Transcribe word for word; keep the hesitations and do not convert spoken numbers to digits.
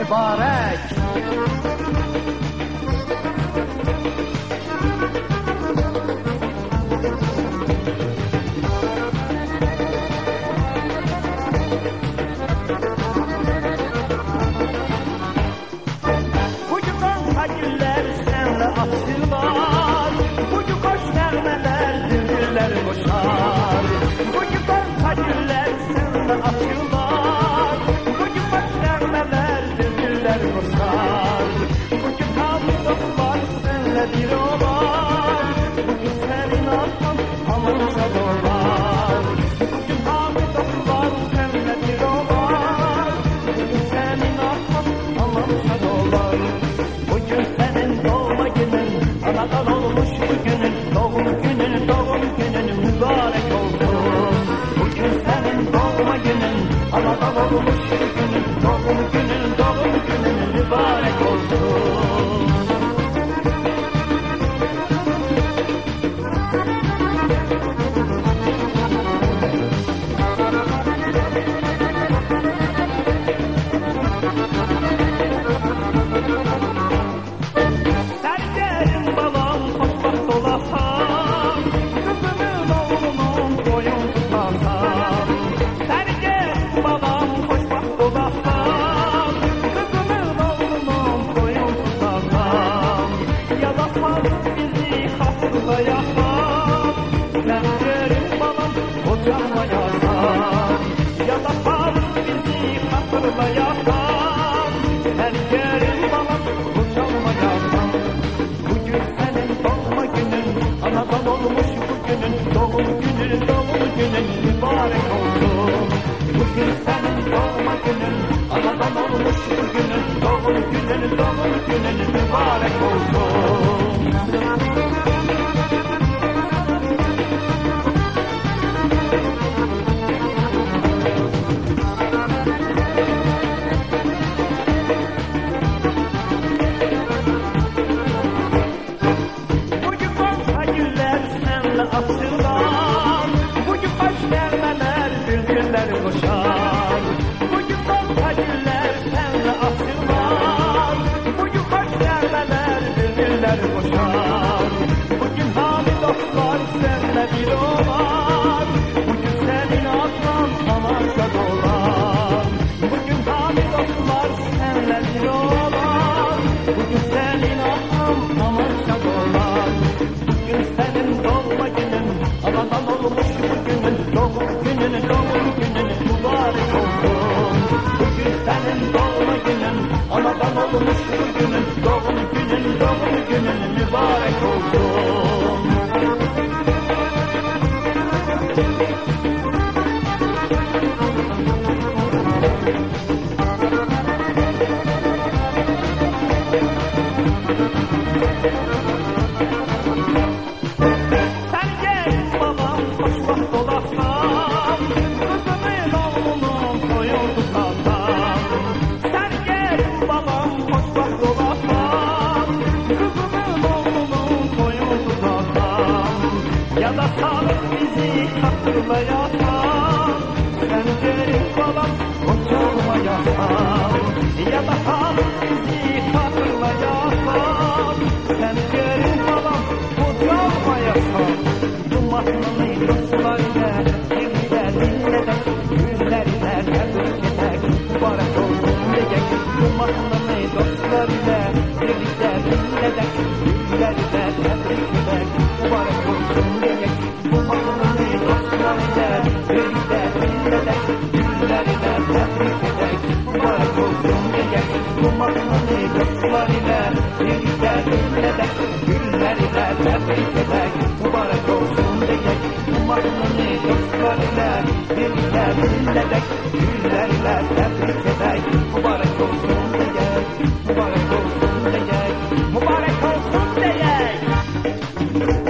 mübarek. Güller senle açırlar, bugün hoş vermeler, dündürler koşar. Bugün konsa güller senle açırlar, bugün hoş vermeler, dündürler koşar. Bugün tabi dostlar senle bir olar, bugün senin arkan amanca dolar. Bugün tabi dostlar senle bir olar, bugün senin arkan amanca dolar. Bugün senin doğma günün, anadan olmuş bugünün, doğum günün, doğum günün mübarek olsun. Bugün senin doğma günün, anadan olmuş bugünün, doğum günün, doğum günün mübarek olsun. Mübarek olsun diye, mübarek